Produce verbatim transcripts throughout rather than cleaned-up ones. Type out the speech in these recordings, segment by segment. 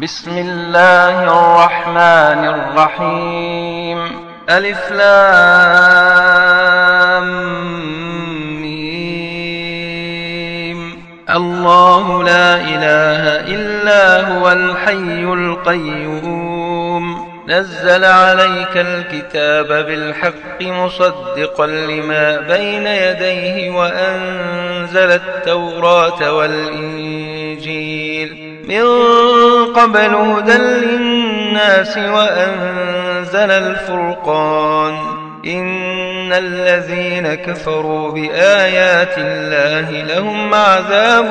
بسم الله الرحمن الرحيم. ألف لام ميم. الله لا إله إلا هو الحي القيوم نزل عليك الكتاب بالحق مصدقا لما بين يديه وأنزل التوراة والإنجيل من قبل هدى للناس وأنزل الفرقان إن الذين كفروا بآيات الله لهم عذاب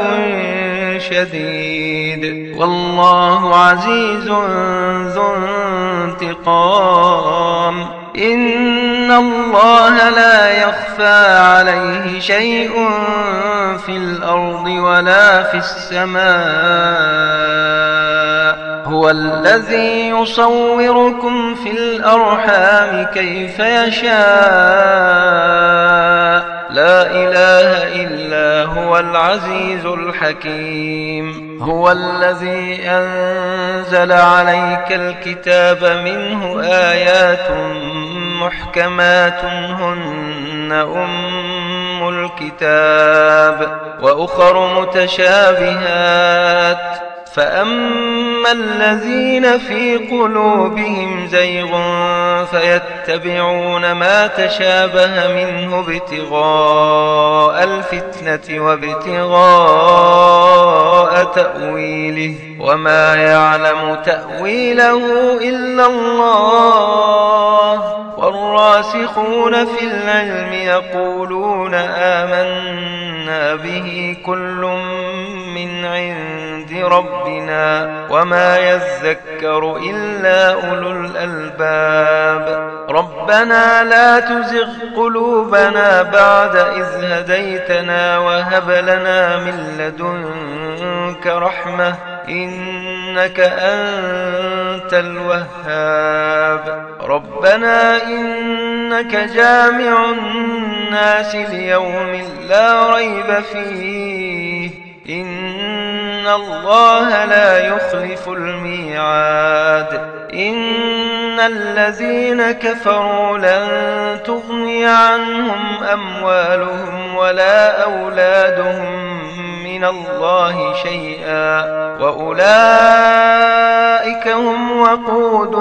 شديد والله عزيز ذو انتقام. إن الله لا يخفى عليه شيء في الأرض ولا في السماء هو الذي يصوركم في الأرحام كيف يشاء لا إله إلا هو العزيز الحكيم. هو الذي أنزل عليك الكتاب منه آيات محكمات هن أم الكتاب وأخر متشابهات فأما الذين في قلوبهم زيغ فيتبعون ما تشابه منه ابتغاء الفتنة وابتغاء تأويله وما يعلم تأويله إلا الله والراسخون في العلم يقولون آمنا به كل من عند ربنا وما يذكر إلا أولو الألباب. ربنا لا تزغ قلوبنا بعد إذ هديتنا وهب لنا من لدنك رحمة إنك أنت الوهاب. ربنا إنك جامع الناس ليوم لا ريب فيه إن الله لا يخلف الميعاد. إن الذين كفروا لن تغني عنهم أموالهم ولا أولادهم من الله شيئا وأولئك هم وقود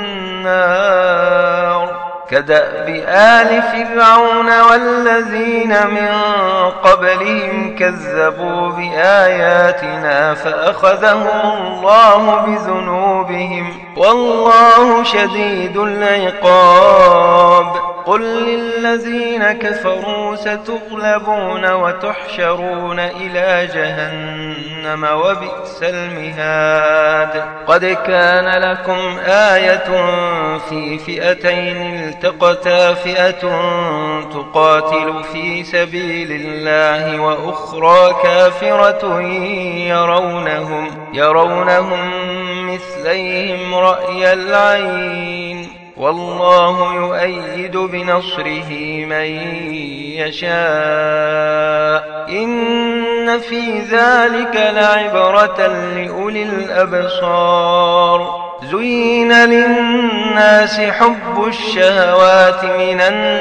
النار كدأب آل فرعون والذين من قبلهم كذبوا بآياتنا فأخذهم الله بذنوبهم والله شديد العقاب. قل للذين كفروا ستغلبون وتحشرون إلى جهنم وبئس المهاد. قد كان لكم آية في فئتين التقتا فئة تقاتل في سبيل الله وأخرى كافرة يرونهم, يرونهم مثليهم رأي العين والله يؤيد بنصره من يشاء إن في ذلك لعبرة لأولي الأبصار. زين للناس حب الشهوات من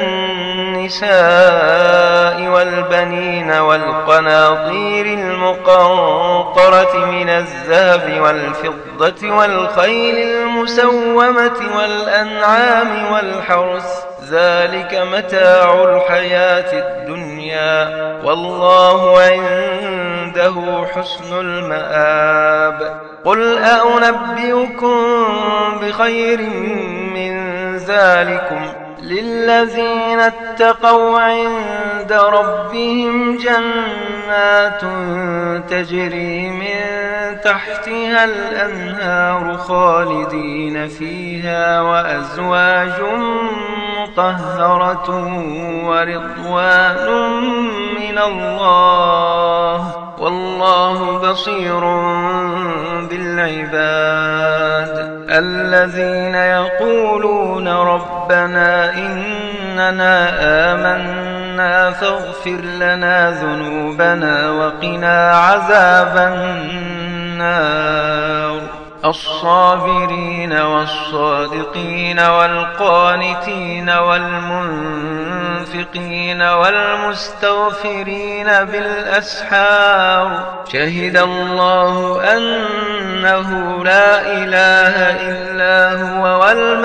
النساء والبنين والقناطير المقنطرة من الذهب والفضة والخيل المسومة والأنعام والحرث ذلك متاع الحياة الدنيا والله عنده حسن المآب. قل أنبئكم بخير من ذلكم للذين اتقوا عند ربهم جنات تجري من تحتها الأنهار خالدين فيها وأزواج مطهرة ورضوان من الله والله بصير بالعباد. الذين يقولون ربنا إننا آمنا فاغفر لنا ذنوبنا وقنا عذاب النار. الصابرين والصادقين والقانتين والمنفقين والمستغفرين بالأسحار شهد الله أنه لا إله إلا هو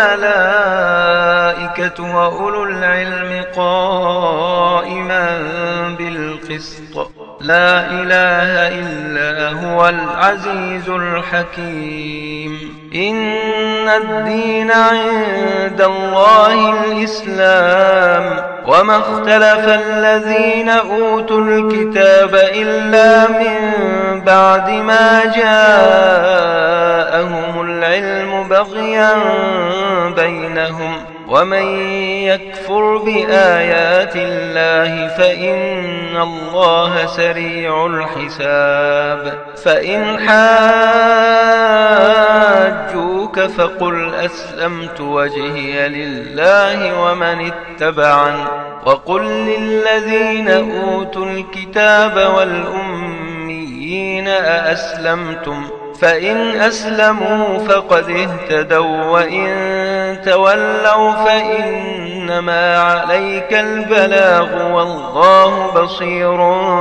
والملائكة وأولو العلم قائما بالقسط لا إله إلا هو العزيز الحكيم إن الدين عند الله الإسلام وما اختلف الذين أوتوا الكتاب إلا من بعد ما جاءهم العلم بغيا بينهم ومن يكفر بآيات الله فإن الله سريع الحساب فإن حاجوك فقل أسلمت وجهي لله ومن اتبعني وقل للذين أوتوا الكتاب والأميين أأسلمتم فإن أسلموا فقد اهتدوا وإن تولوا فإنما عليك البلاغ والله بصير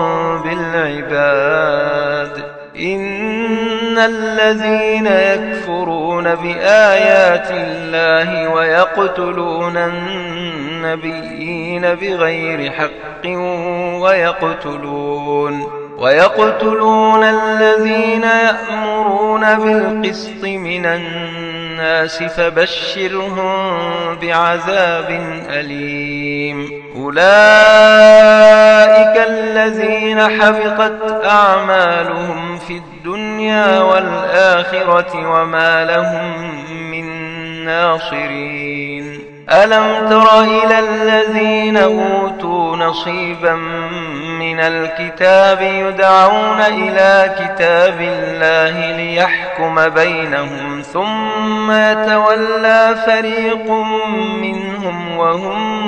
بالعباد إن الذين يكفرون بآيات الله ويقتلون النبيين بغير حق ويقتلون ويقتلون الذين يأمرون بالقسط من الناس فبشرهم بعذاب أليم أولئك الذين حبطت أعمالهم في الدنيا والآخرة وما لهم من ناصرين ألم تر إلى الذين أوتوا نصيبا من الكتاب يدعون إلى كتاب الله ليحكم بينهم ثم يتولى فريق منهم وهم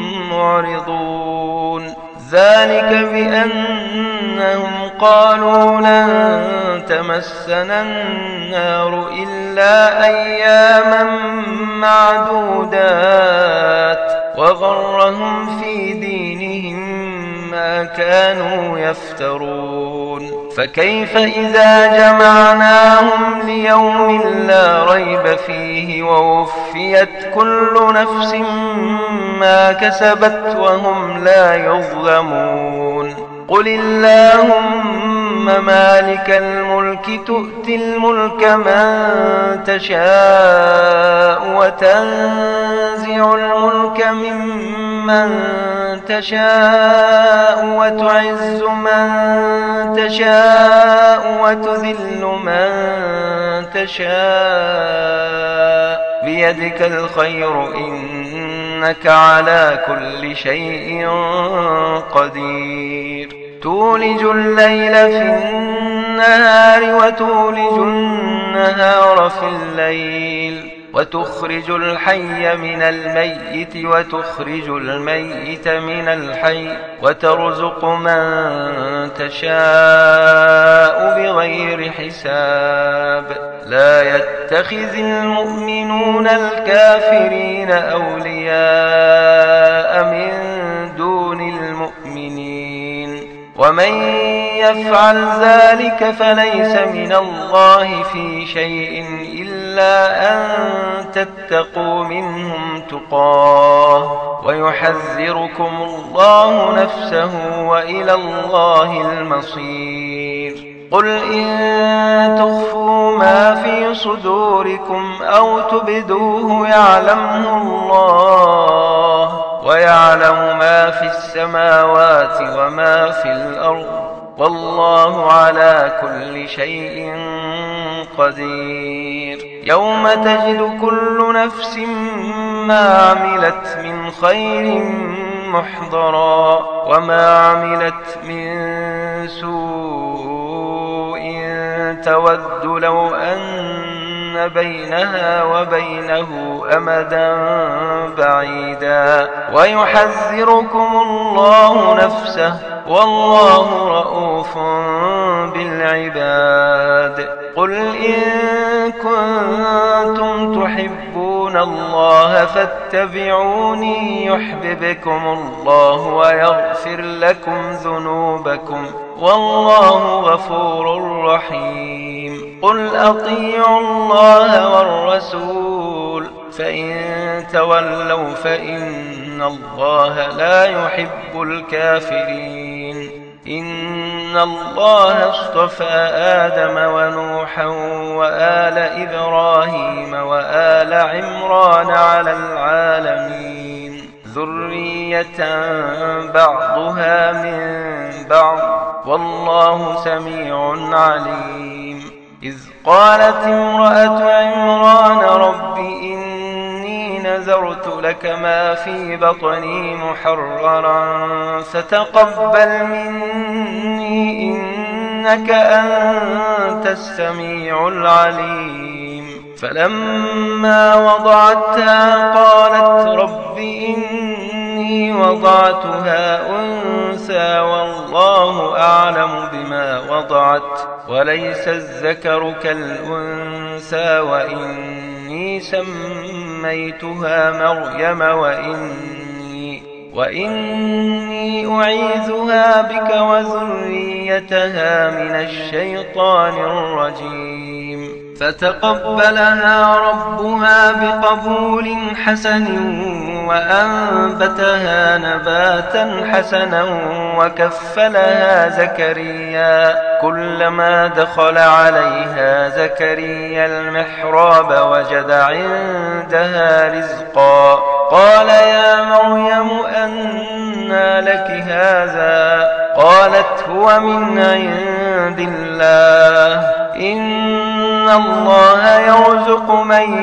معرضون ذلك بأنهم قالوا لن تمسنا النار إلا أياما معدودات وغرهم في دينهم ما كانوا يفترون فكيف إذا جمعناهم ليوم لا ريب فيه ووفيت كل نفس ما كسبت وهم لا يظلمون قل اللهم مالك الملك تؤتي الملك من تشاء وتنزع الملك ممن تشاء وتعز من تشاء وتذل من تشاء بيدك الخير إنك على كل شيء قدير تولج الليل في النهار وتولج النهار في الليل وتخرج الحي من الميت وتخرج الميت من الحي وترزق من تشاء بغير حساب لا يتخذ المؤمنون الكافرين أولياء من دون المؤمنين ومن يفعل ذلك فليس من الله في شيء إلا أن تتقوا منهم تقاه ويحذركم الله نفسه وإلى الله المصير قل إن تخفوا ما في صدوركم أو تبدوه يعلمه الله ويعلم ما في السماوات وما في الأرض والله على كل شيء قدير يوم تجد كل نفس ما عملت من خير محضرا وما عملت من سوء تود لو أن بينها وبينه أمدا بعيدا ويحذركم الله نفسه والله رؤوف بالعباد قل إن كنتم تحبون الله فاتبعوني يحببكم الله ويغفر لكم ذنوبكم والله غفور رحيم قل أطيعوا الله والرسول فإن تولوا فإن الله لا يحب الكافرين إن الله اصطفى آدم ونوحا وآل إبراهيم وآل عمران على العالمين ذرية بعضها من بعض والله سميع عليم إذ قالت امرأة عمران رب إني نذرت لك ما في بطني محررا فتقبل مني إنك أنت السميع العليم فلما وضعتها قالت رب إني وضعتها أنثى والله أعلم بما وضعت وليس الذكر كالأنثى وإني سميتها مريم وإني, وإني أعيذها بك وذريتها من الشيطان الرجيم فتقبلها ربها بقبول حسن وأنبتها نباتا حسنا وكفلها زكريا كلما دخل عليها زكريا المحراب وجد عندها رزقا قال يا مريم أنى لك هذا قالت هو من عند الله إن الله يرزق من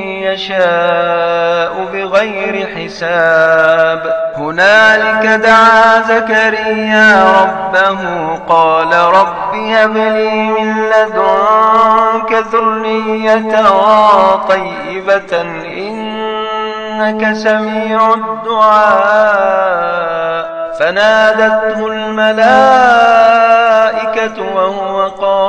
يشاء بغير حساب هنالك دعا زكريا ربه قال رب هب لي من لدنك ذرية طيبة إنك سميع الدعاء فنادته الملائكة وهو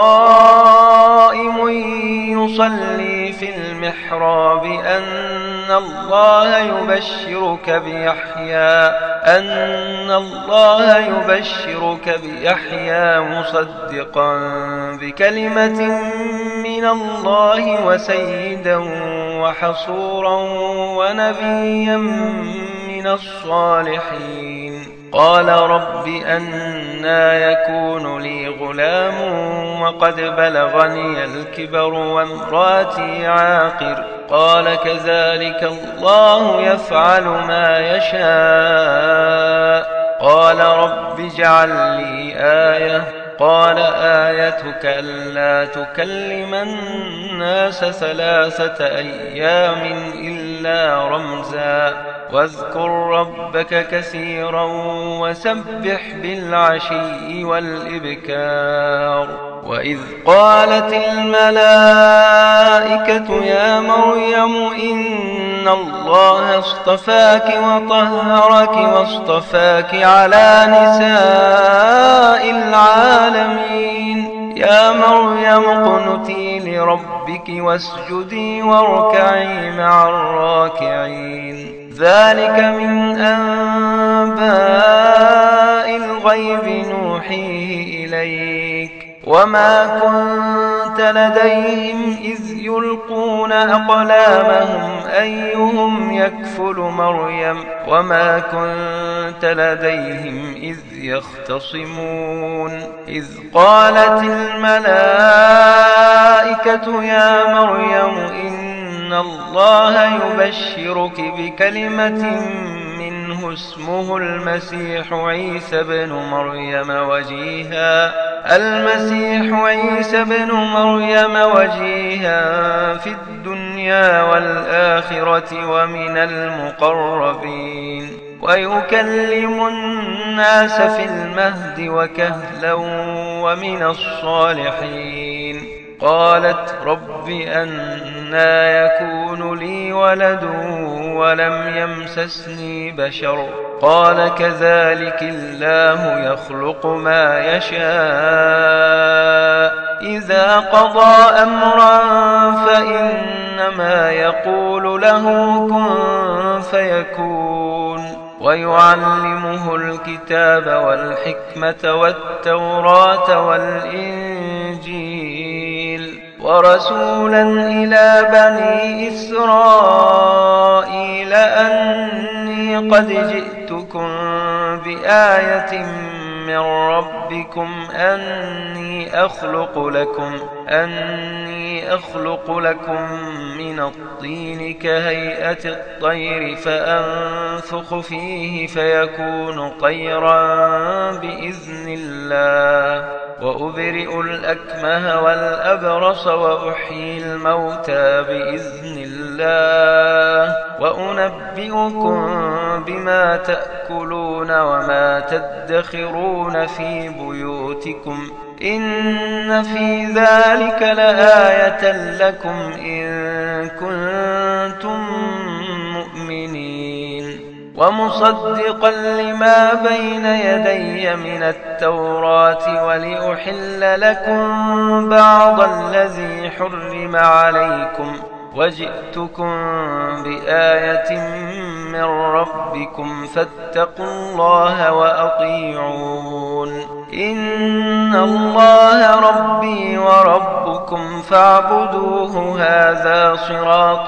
قائم يصلي في المحراب أن الله يبشرك بيحيى أن الله يبشرك بيحيى مصدقا بكلمة من الله وسيدا وحصورا ونبيا من الصالحين قال رب أنى يكون لي غلام وقد بلغني الكبر وامراتي عاقر قال كذلك الله يفعل ما يشاء قال رب اجعل لي آية قال آيتك ألا تكلم الناس ثلاثة أيام إلا رمزا واذكر ربك كثيرا وسبح بالعشي والإبكار وإذ قالت الملائكة يا مريم إن الله اصطفاك وطهرك واصطفاك على نساء العالمين يا مريم اقنتي لربك واسجدي واركعي مع الراكعين ذلك من أنباء الغيب نوحيه إليك وما كنت لديهم إذ يلقون أقلامهم أيهم يكفل مريم وما كنت لديهم إذ يختصمون إذ قالت الملائكة يا مريم إن الله يبشرك بكلمة منه اسمه المسيح عيسى بن مريم وجيها المسيح عيسى بن مريم وجيها في الدنيا والآخرة ومن المقربين ويكلم الناس في المهد وكهلا ومن الصالحين قالت رب أنى يكون لي ولد ولم يمسسني بشر قال كذلك الله يخلق ما يشاء إذا قضى أمرا فإنما يقول له كن فيكون ويعلمه الكتاب والحكمة والتوراة والإنجيل ورسولا إلى بني إسرائيل أني قد جئتكم بآية من ربكم أني أخلق لكم أني أخلق لكم من الطين كهيئة الطير فأنفخ فيه فيكون طيرا بإذن الله وأبرئ الأكمه والأبرص وأحيي الموتى بإذن الله وأنبئكم بما تأكلون وما تدخرون في بيوتكم إن في ذلك لآية لكم إن كنتم مؤمنين ومصدقا لما بين يدي من التوراة ولأحل لكم بعض الذي حرم عليكم وجئتكم بآية من ربكم فاتقوا الله وأطيعون إن الله ربي وربكم فاعبدوه هذا صراط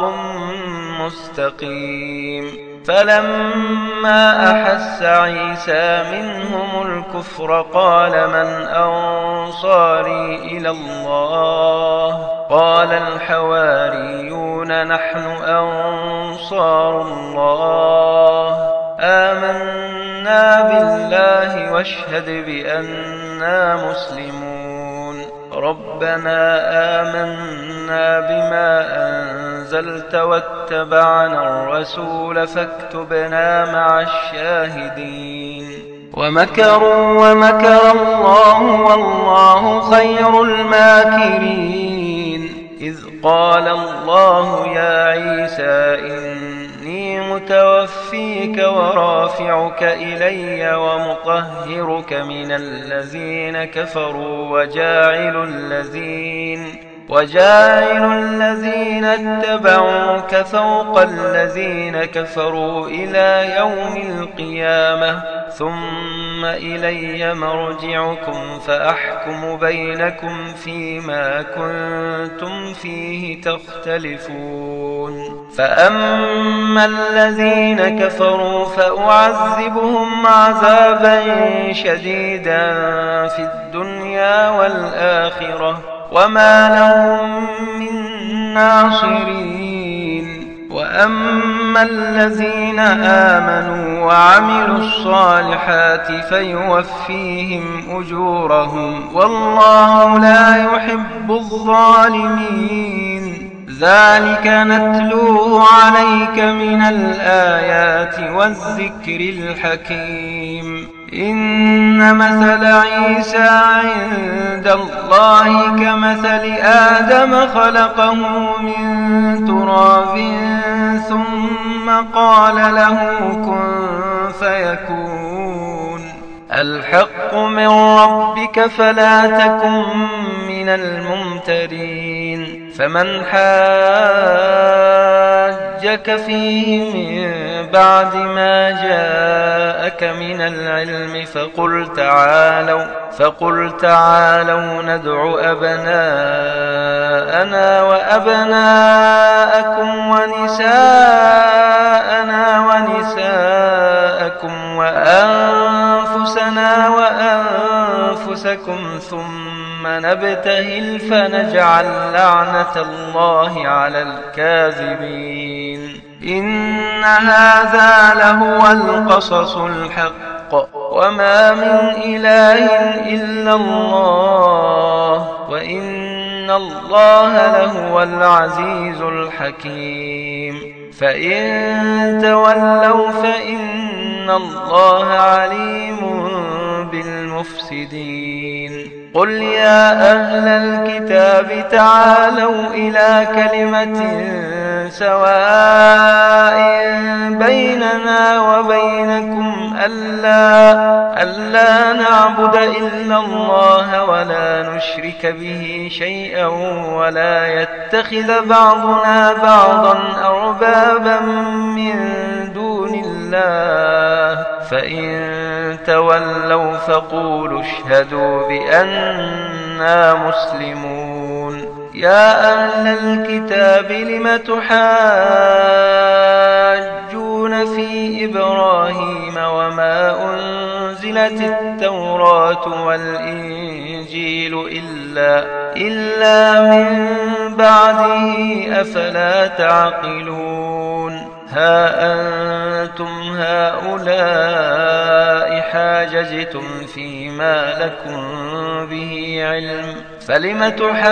مستقيم فلما أحس عيسى منهم الكفر قال من أنصاري إلى الله قال الحواريون نحن أنصار الله آمنا بالله واشهد بأننا مسلمون ربنا آمنا بما أنزلت واتبعنا الرسول فاكتبنا مع الشاهدين ومكروا ومكر الله والله خير الماكرين إذ قال الله يا عيسى إني متوفيك ورافعك إلي ومطهرك من الذين كفروا وجاعل الذين وجاعل الذين اتبعوك فوق الذين كفروا إلى يوم القيامة ثم إلي مرجعكم فأحكم بينكم فيما كنتم فيه تختلفون فأما الذين كفروا فأعذبهم عذابا شديدا في الدنيا والآخرة وما لهم من ناصرين وأما الذين آمنوا وعملوا الصالحات فيوفيهم أجورهم والله لا يحب الظالمين ذلك نتلوه عليك من الآيات والذكر الحكيم إن مثل عيسى عند الله كمثل آدم خلقه من تراب ثم قال له كن فيكون الحق من ربك فلا تكن من الممترين فمن حاجك فيه من بعد ما جاءك من العلم فقل تعالوا فقل تعالوا ندع أبناءنا وأبناءكم ونساءنا ونساءكم وأنفسنا وأنفسكم ثم نبتهل فنجعل لعنة الله على الكاذبين إن هذا لهو القصص الحق وما من إله إلا الله وإن الله لهو العزيز الحكيم فإن تولوا فإن الله عليم بالمفسدين قل يا أهل الكتاب تعالوا إلى كلمة سواء بيننا وبينكم ألا, ألا نعبد إلا الله ولا نشرك به شيئا ولا يتخذ بعضنا بعضا أربابا من دون الله فإن تولوا فقولوا اشهدوا بأننا مسلمون. يا أهل الكتاب لم تحاجون في إبراهيم وما أنزلت التوراة والإنجيل إلا, إلا من بعده أفلا تعقلون. ها أنتم هؤلاء حاججتم فيما لكم به علم فلم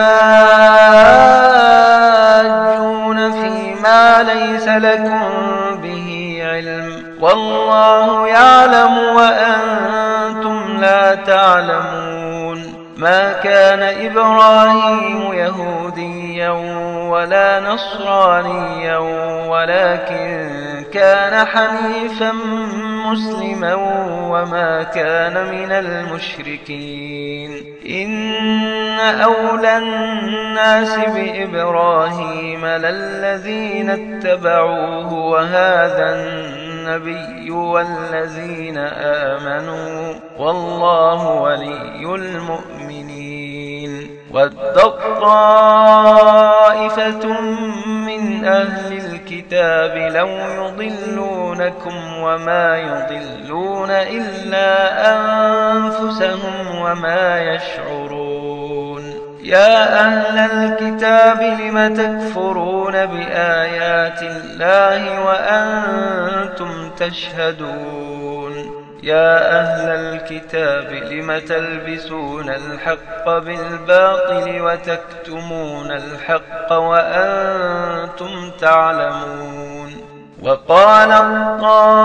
تحاجون فيما ليس لكم به علم والله يعلم وأنتم لا تعلمون. ما كان إبراهيم يهوديا ولا نصرانيا ولكن كان حنيفا مسلما وما كان من المشركين. إن أولى الناس بإبراهيم للذين اتبعوه وهذا النبي والذين آمنوا والله ولي المؤمنين. ودت طائفة من أهل الكتاب لو يضلونكم وما يضلون إلا أنفسهم وما يشعرون. يا أهل الكتاب لم تكفرون بآيات الله وأنتم تشهدون. يا أهل الكتاب لم تلبسون الحق بالباطل وتكتمون الحق وأنتم تعلمون. وقالت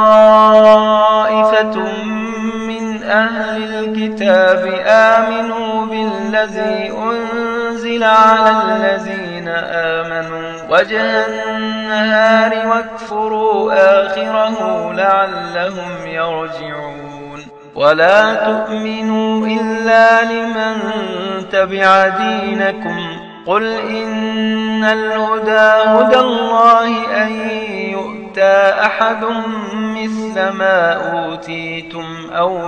طائفة من أهل الكتاب آمنوا بالذي أنزل على الذين آمنوا وجه النهار واكفروا آخره لعلهم يرجعون. ولا تؤمنوا إلا لمن تبع دينكم قل إن الهدى هدى الله أن يؤتى أحد مثل ما أوتيتم أو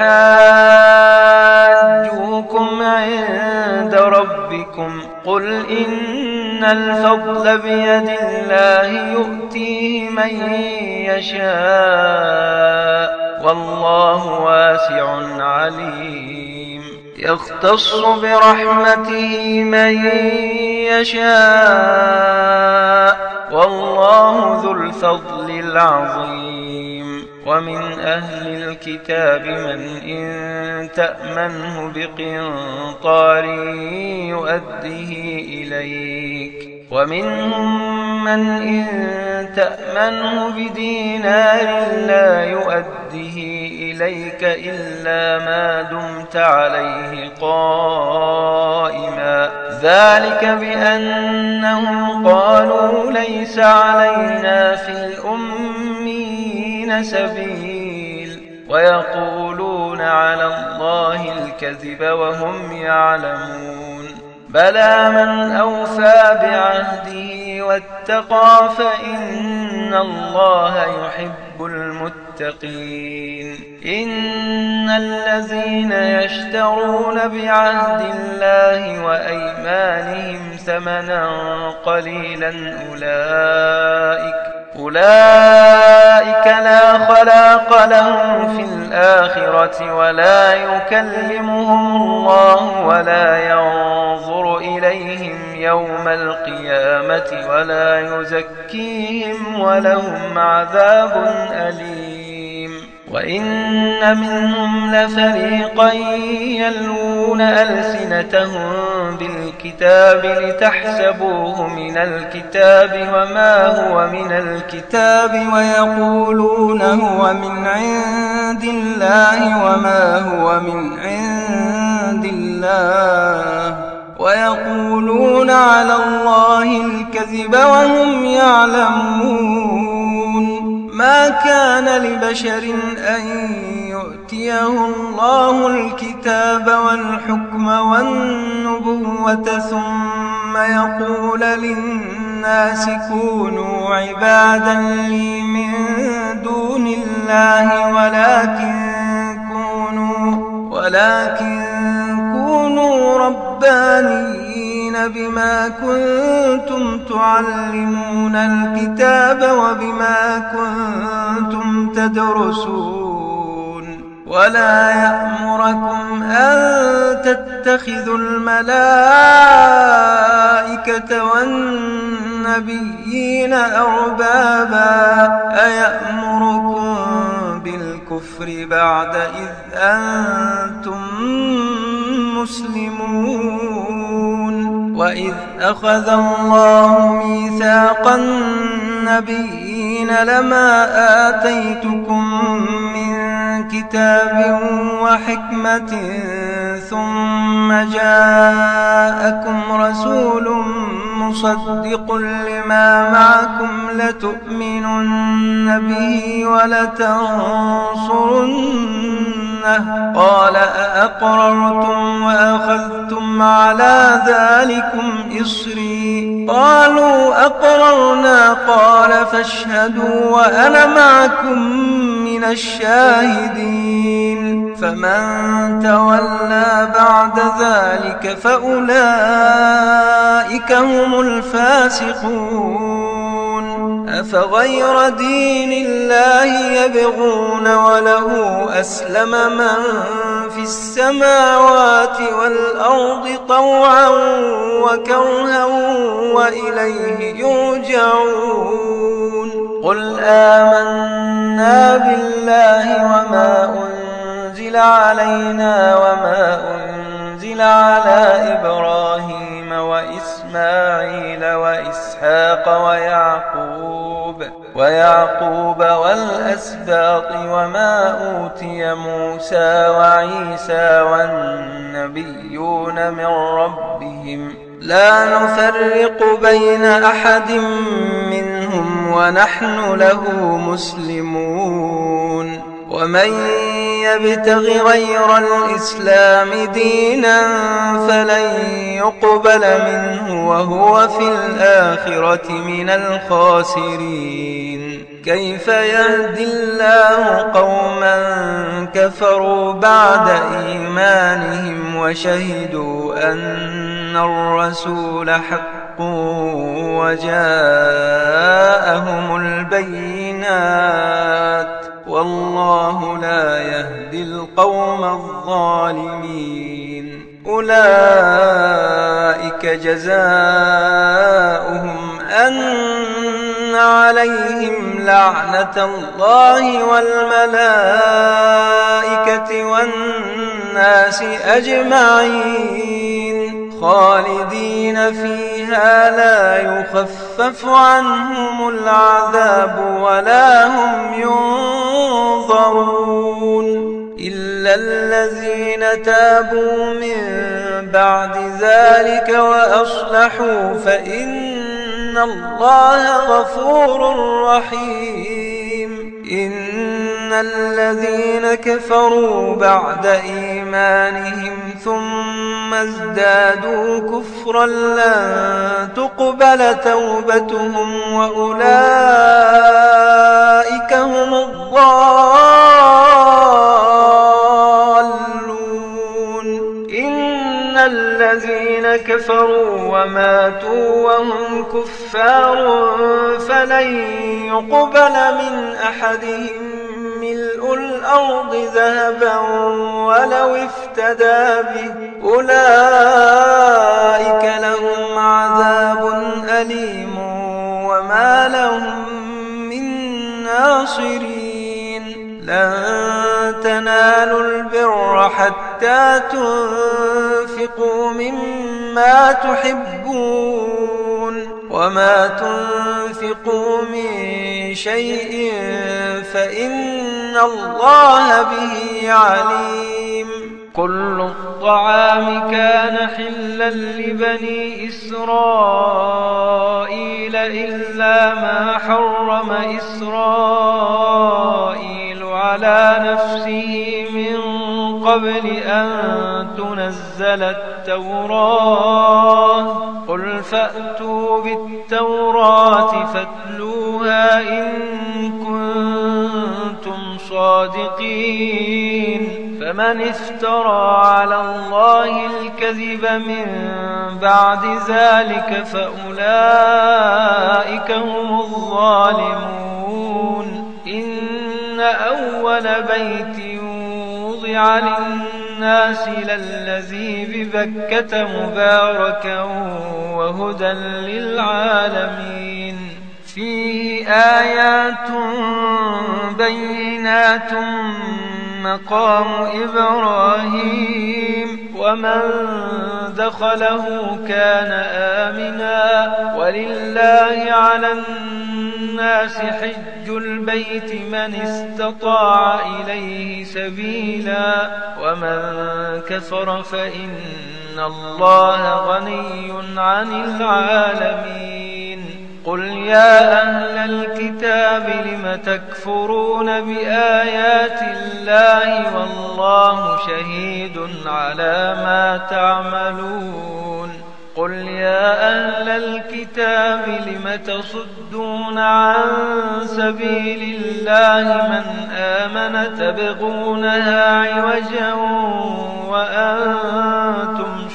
يحاجوكم عند ربكم قل إن الفضل بيد الله يؤتيه من يشاء والله واسع عليم. يختص برحمته من يشاء والله ذو الفضل العظيم. ومن أهل الكتاب من إن تأمنه بقنطار يؤديه إليك ومنهم من إن تأمنه بدينار لا يؤديه إليك إلا ما دمت عليه قائما ذلك بأنهم قالوا ليس علينا في الأمين سبيل ويقولون على الله الكذب وهم يعلمون. بلى من أوفى بعهده واتقى فإن الله يحب المتقين. إن الذين يشترون بعهد الله وأيمانهم ثمنا قليلا أولئك أولئك لا خلاق لهم في الآخرة ولا يكلمهم الله ولا ينظر إليهم يوم القيامة ولا يزكيهم ولهم عذاب أليم. وإن منهم لفريقا يلوون ألسنتهم بالكتاب لتحسبوه من الكتاب وما هو من الكتاب ويقولون هو من عند الله وما هو من عند الله ويقولون على الله الكذب وهم يعلمون. ما كان لبشر أن يؤتيه الله الكتاب والحكم والنبوة ثم يقول للناس كونوا عبادا لي من دون الله ولكن كونوا ولكن كونوا ربانيين بما كنتم تعلمون الكتاب وبما كنتم تدرسون. ولا يأمركم أن تتخذوا الملائكة والنبيين أربابا أيأمركم بالكفر بعد إذ أنتم مسلمون. وإذ أخذ الله ميثاق النبيين لما آتيتكم من كتاب وحكمة ثم جاءكم رسول مصدق لما معكم لتؤمنن به ولتنصرنه قال أأقررتم وأخذتم على ذلكم إصري قالوا أقررنا قال فاشهدوا وأنا معكم من الشاهدين. فمن تولى بعد ذلك فأولئك هم الفاسقون. أفغير دين الله يبغون وله أسلم من في السماوات والأرض طوعا وكرها وإليه يرجعون. قل آمنا بالله وما أنزل علينا وما أنزل على إبراهيم وإسماعيل وإسحاق ويعقوب ويعقوب والأسباط وما أوتي موسى وعيسى والنبيون من ربهم لا نفرق بين أحد منهم ونحن له مسلمون. ومن يبتغ غير الإسلام دينا فلن يقبل منه وهو في الآخرة من الخاسرين. كيف يهدي الله قوما كفروا بعد إيمانهم وشهدوا أن الرسول حق وجاءهم البينات والله لا يهدي القوم الظالمين. أولئك جزاؤهم أن عليهم لعنة الله والملائكة والناس أجمعين خالدين فيها لا يخفف عنهم العذاب ولا هم ينظرون إلا الذين تابوا من بعد ذلك وأصلحوا فإن الله غفور رحيم. إن الذين كفروا بعد إيمانهم ثم ازدادوا كفرا لن تقبل توبتهم وأولئك هم الضالون. إن الذين كفروا وماتوا وهم كفار فلن يقبل من أحدهم ملء الأرض ذهبا ولو افتدى به أولئك لهم عذاب أليم وما لهم من ناصرين. لن تنالوا البر حتى تنفقوا مما تحبون وما تنفقوا من شيء فإن الله به عليم. كل الطعام كان حلا لبني إسرائيل إلا ما حرم إسرائيل على نفسه من قبل أن تنزل التوراة قل فأتوا بالتوراة فاتلوها إن كنتم صادقين فمن افترى على الله الكذب من بعد ذلك فأولئك هم الظالمون إن أول بيت وضع للناس للذي ببكة مباركا وهدى للعالمين فيه آيات بينات مقام إبراهيم ومن دخله كان آمنا ولله على الناس حج البيت من استطاع إليه سبيلا ومن كفر فإن الله غني عن العالمين قل يا أهل الكتاب لم تكفرون بآيات الله والله شهيد على ما تعملون قل يا أهل الكتاب لم تصدون عن سبيل الله من آمن تبغونها عوجا وأنتم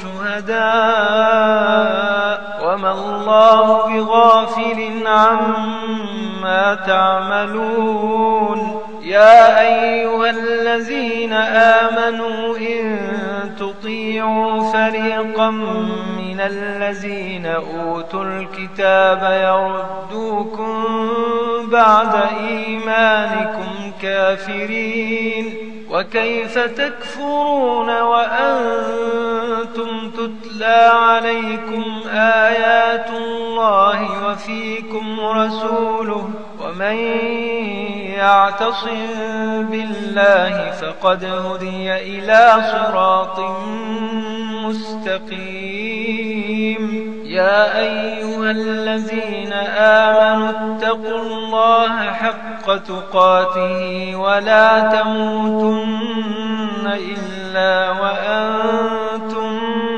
شهداء وما الله بغافل عما تعملون يا أيها الذين آمنوا إن تطيعوا فريقا من الذين أوتوا الكتاب يردوكم بعد إيمانكم كافرين وكيف تكفرون وأنتم تتلى عليكم آيات الله وفيكم رسوله ومن يعتصم بالله فقد هدي إلى صراط مستقيم يا أيها الذين آمنوا اتقوا الله حق تقاته ولا تموتن إلا وأنتم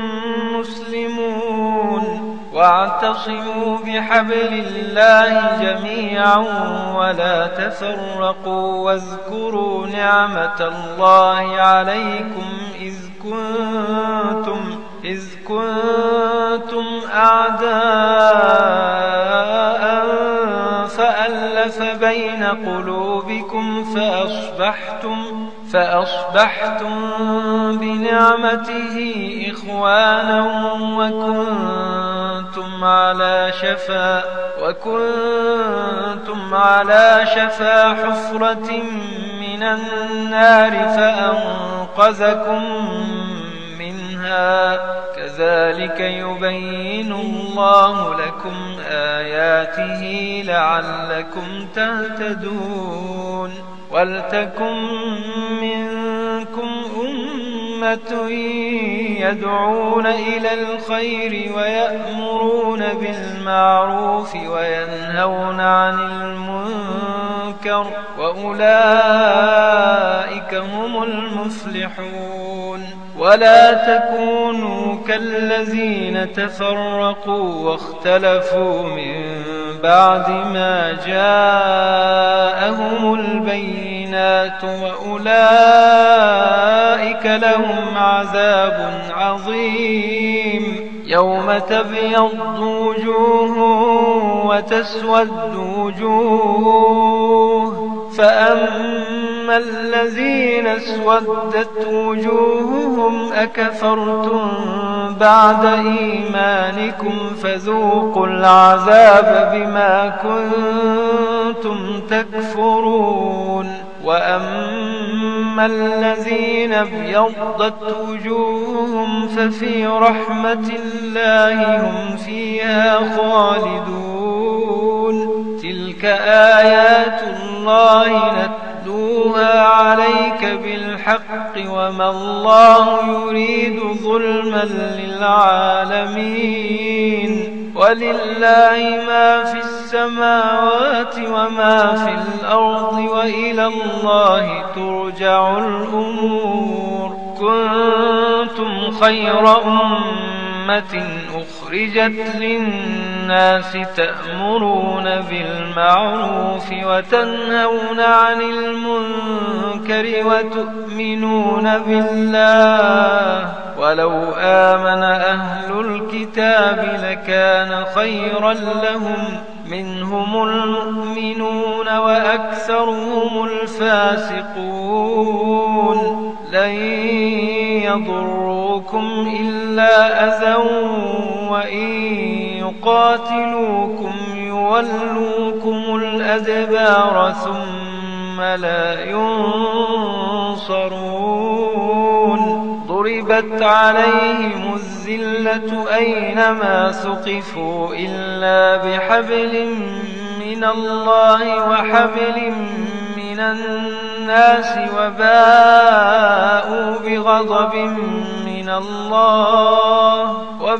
مسلمون واعتصموا بحبل الله جميعا ولا تفرقوا واذكروا نعمة الله عليكم إذ كنتم إذ كنتم أعداء فألف بين قلوبكم فأصبحتم فأصبحتم بنعمته إخوانا وكنتم على شفا وكنتم على شفا حفرة من النار فأنقذكم منها كذلك يبين الله لكم آياته لعلكم تهتدون ولتكن منكم أمة يدعون إلى الخير ويأمرون بالمعروف وينهون عن المنكر وأولئك هم المفلحون ولا تكونوا كالذين تفرقوا واختلفوا من بعد ما جاءهم البينات وأولئك لهم عذاب عظيم يوم تبيض وجوه وتسود وجوه فأما الذين اسودت وجوههم أكفرتم بعد إيمانكم فذوقوا العذاب بما كنتم تكفرون وأما الذين ابيضت وجوههم ففي رحمة الله هم فيها خالدون تلك آيات الله نتلوها عليك بالحق بالحق وما الله يريد ظلما للعالمين ولله ما في السماوات وما في الأرض وإلى الله ترجع الأمور كنتم خير أمة أخرجت للناس تأمرون بالمعروف وتنهون عن المنكر وتؤمنون بالله ولو آمن أهل الكتاب لكان خيرا لهم منهم المؤمنون وأكثرهم الفاسقون لن يضروكم إلا أذى وإن يقاتلوكم يولوكم الأدبار ثم لا ينصرون ضربت عليهم الذلة أينما ثقفوا إلا بحبل من الله وحبل من الناس وباءوا بغضب من الله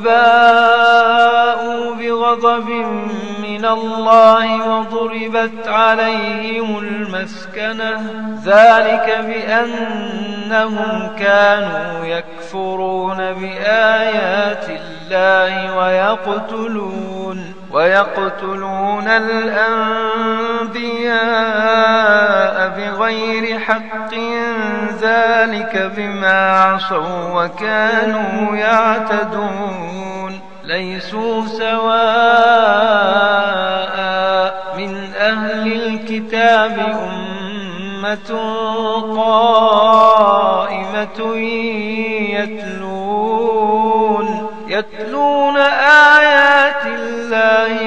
وباءوا بغضب من الله وضربت عليهم المسكنة ذلك بأنهم كانوا يكفرون بآيات الله ويقتلون ويقتلون الأنبياء بغير حق ذلك بما عصوا وكانوا يعتدون ليسوا سواء من أهل الكتاب أمة قائمة يتلون يتلون آيات الله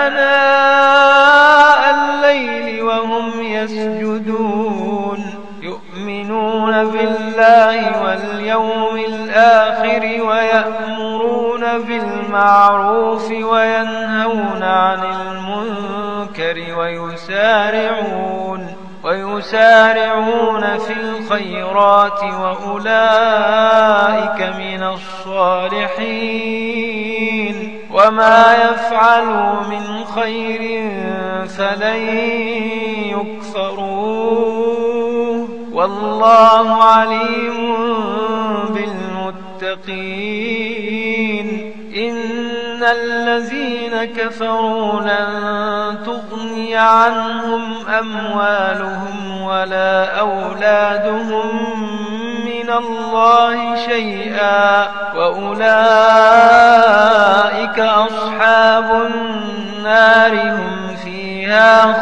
آناء الليل وهم يسجدون يؤمنون بالله واليوم الآخر ويأمرون بالمعروف وينهون عن المنكر ويسارعون ويسارعون في الخيرات وأولئك من الصالحين وما يفعلوا من خير فلن يكفروه والله عليم بالمتقين إن الذين كفروا لن تغني عنهم أموالهم ولا أولادهم من الله شيئا وأولئك أصحاب النار هم فيها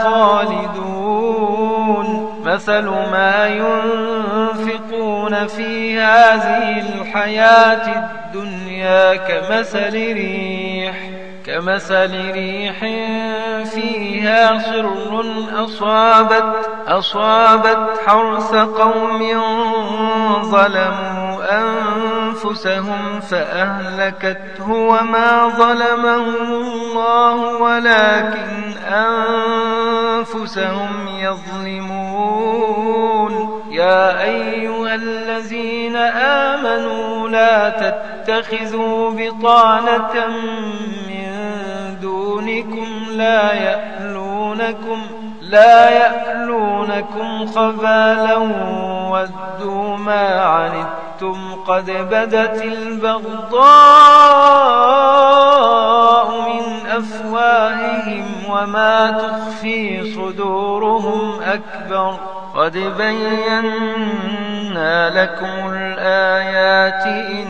خالدون مثل ما ينفقون في هذه الحياة الدنيا كمثل ريح كمثل ريح فيها صر أصابت أصابت حرث قوم ظلموا أنفسهم فأهلكته وما ظلمهم الله ولكن أنفسهم يظلمون يا أيها الذين آمنوا لا تتخذوا بطانة من دونكم لا يألونكم لا يألونكم خبالا ودوا ما عنتم قد بدت البغضاء من أفواههم وما تخفي صدورهم أكبر قد بينا لكم الآيات إن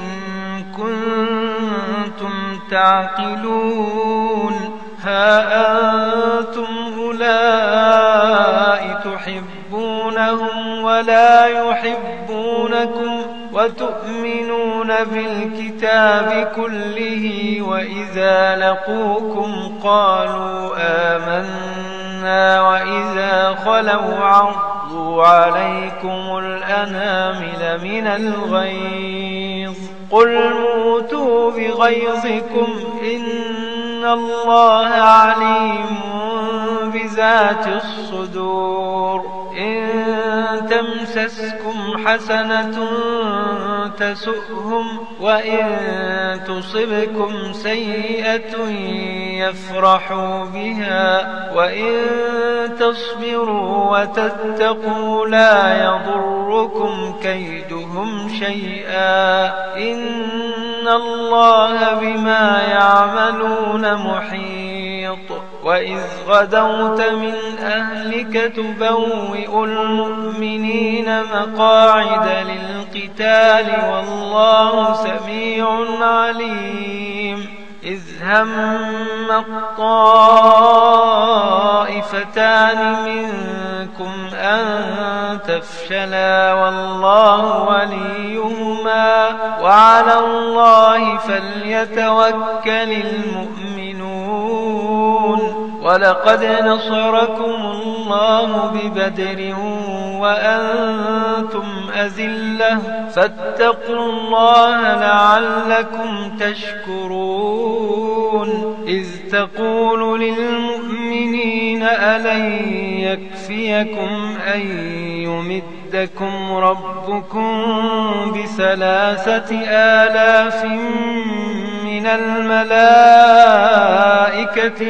كنتم تعقلون ها أنتم أولئك تحبونهم ولا يحبونكم وتؤمنون بالكتاب كله وإذا لقوكم قالوا آمنا وإذا خلوا عضوا عليكم الأنامل من الغيظ قل موتوا بغيظكم إن الله عليم بذات الصدور إن تمسسكم حسنة تسؤهم وإن تصبكم سيئة يفرحوا بها وإن تصبروا وتتقوا لا يضركم كيدهم شيئا إن الله بما يعملون محيط. وإذ غدوت من أهلك تبوئ المؤمنين مقاعد للقتال والله سميع عليم. إذ هم الطائفتان منكم أن تفشلا والله وليهما وعلى الله فليتوكل المؤمنون. ولقد نصركم الله ببدر وأنتم أذلة فاتقوا الله لعلكم تشكرون. إذ تقول للمؤمنين ألن يكفيكم أن يمدكم ربكم بثلاثة آلاف من الملائكة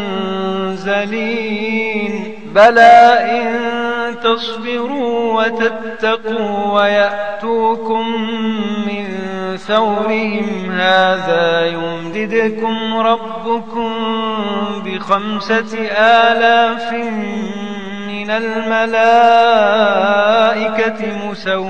منزلين بلى إن تصبروا وتتقوا ويأتوكم من فورهم هذا يمددكم ربكم بخمسة آلاف من الملائكة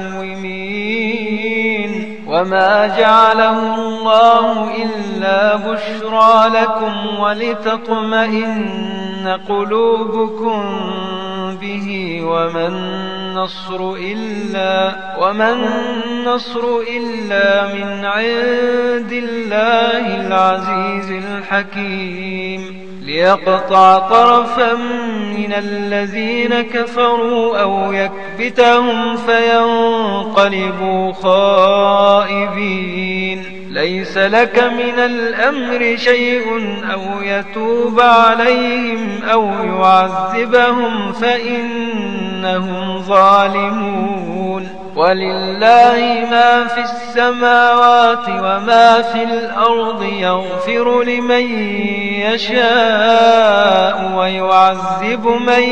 مسومين وما جعله الله إلا بشرى لكم ولتطمئن قلوبكم به وما النصر إلا وما النصر إلا من عند الله العزيز الحكيم. ليقطع طرفا من الذين كفروا أو يكبتهم فينقلبوا خائبين. ليس لك من الأمر شيء أو يتوب عليهم أو يعذبهم فإنهم ظالمون. ولله ما في السماوات وما في الأرض يغفر لمن يشاء ويعذب من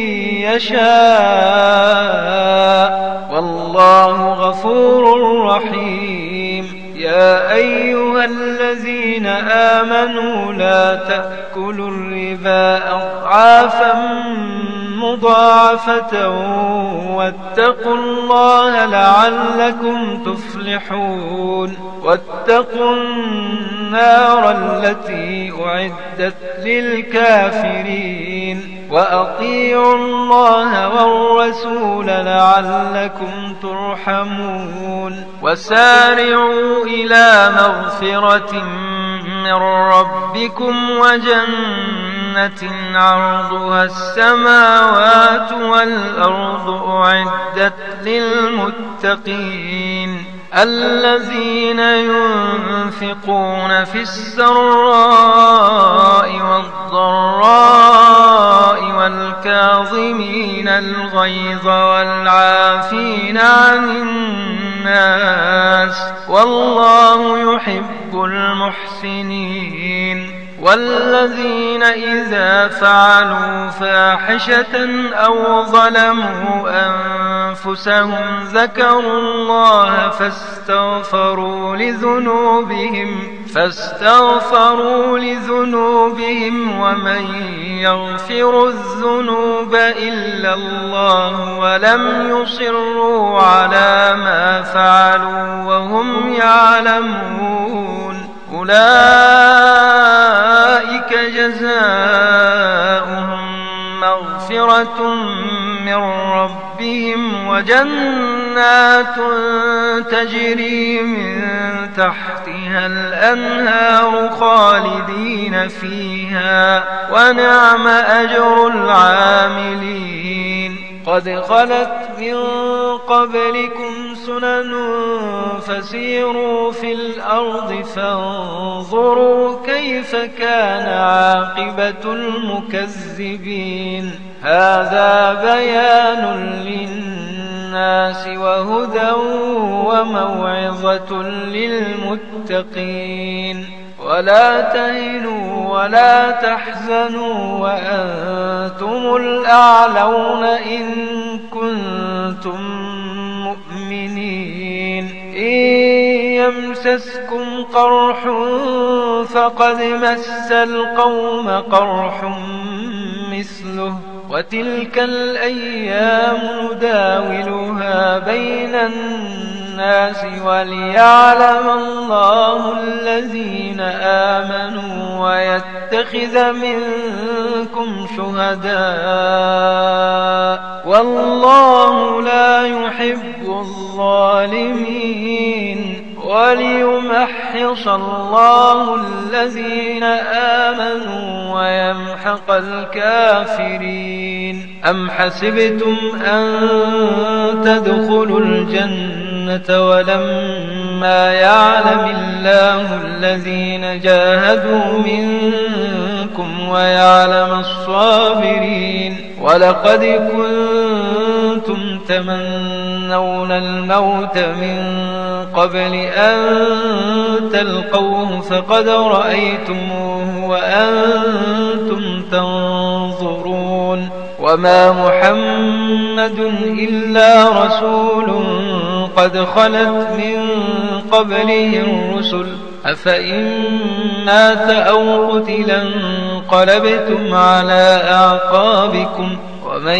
يشاء والله غفور رحيم. يا أيها الذين آمنوا لا تأكلوا الربا أضعافا مضاعفة واتقوا الله لعلكم تفلحون. واتقوا النار التي أعدت للكافرين وأطيعوا الله والرسول لعلكم ترحمون. وسارعوا إلى مغفرة من ربكم وجنة عرضها السماوات والأرض أعدت للمتقين الذين ينفقون في السراء والضراء والكاظمين الغيظ والعافين عن الناس والله يحب المحسنين. والذين إذا فعلوا فاحشة أو ظلموا أنفسهم ذكروا الله فاستغفروا لذنوبهم فاستغفروا لذنوبهم ومن يغفر الذنوب إلا الله ولم يصروا على ما فعلوا وهم يعلمون. أولئك جزاؤهم مغفرة من ربهم وجنات تجري من تحتها الأنهار خالدين فيها ونعم أجر العاملين. قد خلت من قبلكم سنن فسيروا في الأرض فانظروا كيف كان عاقبة المكذبين. هذا بيان للناس الناس وهدى وموعظة للمتقين. ولا تهنوا ولا تحزنوا وأنتم الأعلون إن كنتم مؤمنين. إن يمسسكم قرح فقد مس القوم قرح مثله وتلك الأيام نداولها بين الناس وليعلم الله الذين آمنوا ويتخذ منكم شهداء والله لا يحب الظالمين. وليمحص الله الذين آمنوا ويمحق الكافرين. أم حسبتم أن تدخلوا الجنة ولما يعلم الله الذين جاهدوا منكم ويعلم الصابرين. ولقد كنتم تمنون الموت من قبل أن تلقوه فقد رأيتموه وأنتم تنظرون. وما محمد إلا رسول قد خلت من قبله الرسل أفإن مات أو قتلا انقلبتم على أعقابكم ومن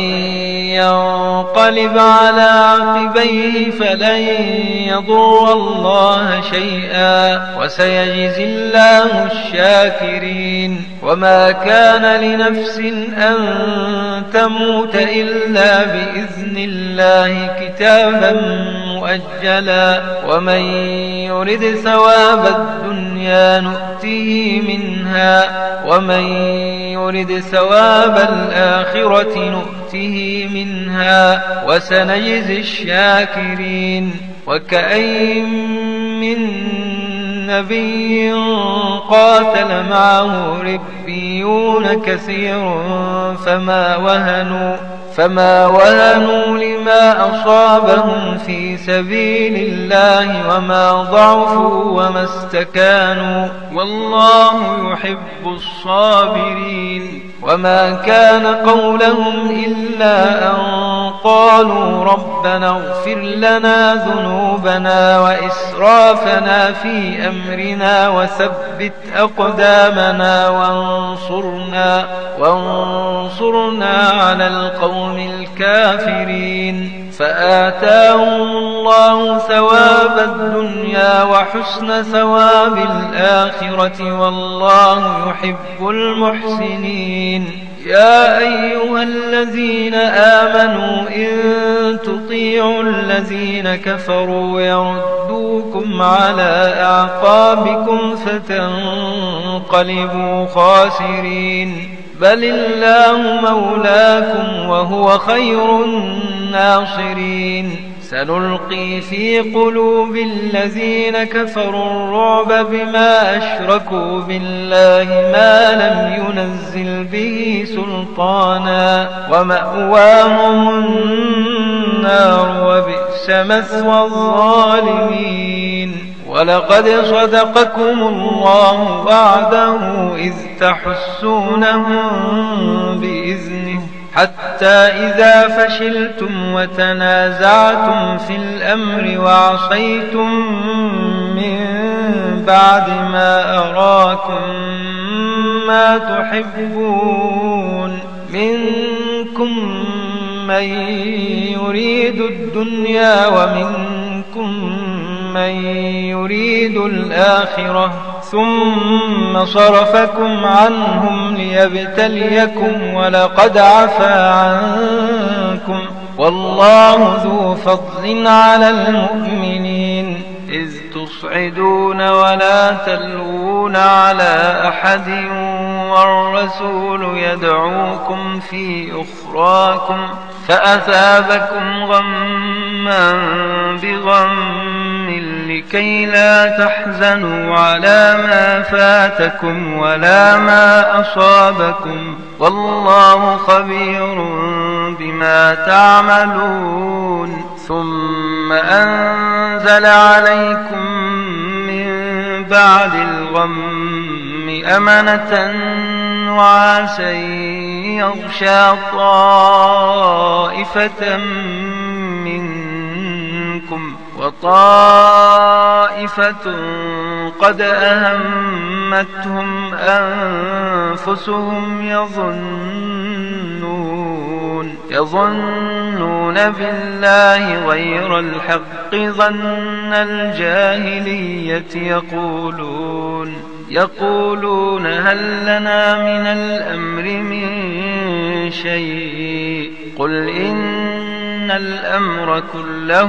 ينقلب على عقبيه فلن يضر الله شيئا وسيجزي الله الشاكرين. وما كان لنفس أن تموت إلا بإذن الله كتابا مؤجلا. ومن يرد ثواب الدنيا نؤته منها ومن يرد ثواب الآخرة نؤته منها وسنجزي الشاكرين. وكأين من نبي قاتل معه ربيون كثير فما وهنوا فما وهنوا لما أصابهم في سبيل الله وما ضعفوا وما استكانوا والله يحب الصابرين. وما كان قولهم إلا أن قالوا ربنا اغفر لنا ذنوبنا وإسرافنا في أمرنا وثبت أقدامنا وانصرنا, وانصرنا على القوم الكافرين. فآتاهم الله ثواب الدنيا وحسن ثواب الآخرة والله يحب المحسنين. يا أيها الذين آمنوا إن تطيعوا الذين كفروا يردوكم على أعقابكم فتنقلبوا خاسرين. بل الله مولاكم وهو خير الناصرين. سنلقي في قلوب الذين كفروا الرعب بما أشركوا بالله ما لم ينزل به سلطانا ومأواهم النار وبئس مثوى الظالمين. ولقد صدقكم الله وعده إذ تحسونهم بإذنه حتى إذا فشلتم وتنازعتم في الأمر وعصيتم من بعد ما أراكم ما تحبون منكم من يريد الدنيا ومنكم من يريد الآخرة ثم صرفكم عنهم ليبتليكم ولقد عفا عنكم والله ذو فضل على المؤمنين. إذ تصعدون ولا تلوون على أحد والرسول يدعوكم في أخراكم فأثابكم غما بغم لكي لا تحزنوا على ما فاتكم ولا ما أصابكم والله خبير بما تعملون. ثم أنزل عليكم من بعد الغم أمنة نعاسا يغشى طائفة منكم وطائفة قد أهمتهم أنفسهم يظنون يظنون بالله غير الحق ظن الجاهلية يقولون يقولون هل لنا من الأمر من شيء قل إن الأمر كله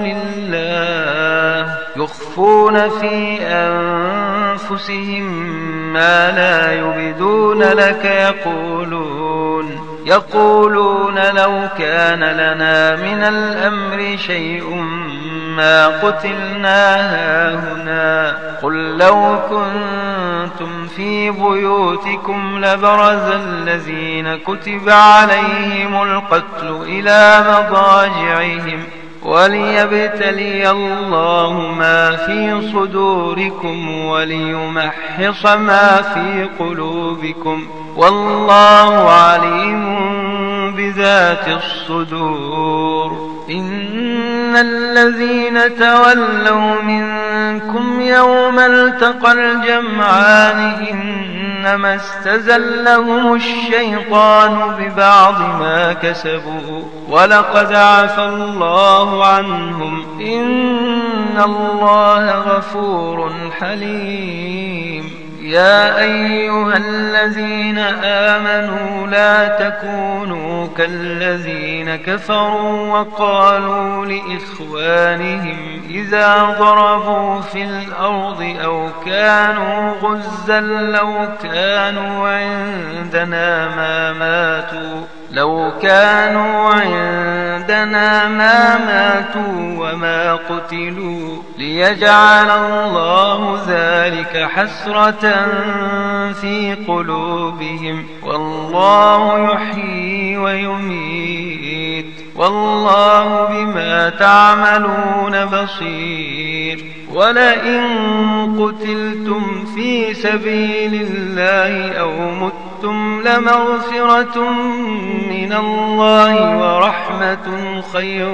لله يخفون في أنفسهم ما لا يبدون لك يقولون يقولون لو كان لنا من الأمر شيء ما قتلنا هاهنا قل لو كنتم في بيوتكم لبرز الذين كتب عليهم القتل إلى مضاجعهم وليبتلي الله ما في صدوركم وليمحص ما في قلوبكم والله عليم بذات الصدور إن الذين تولوا منكم يوم التقى الجمعان إنما استزلهم الشيطان ببعض ما كسبوا ولقد عفى الله عنهم إن الله غفور حليم يا أيها الذين آمنوا لا تكونوا كالذين كفروا وقالوا لإخوانهم إذا ضربوا في الأرض أو كانوا غزا لو كانوا عندنا ما ماتوا لو كانوا عندنا ما ماتوا وما قتلوا ليجعل الله ذلك حسرة في قلوبهم والله يحيي ويميت والله بما تعملون بصير ولئن قتلتم في سبيل الله أو متم لمغفرة من الله ورحمة خير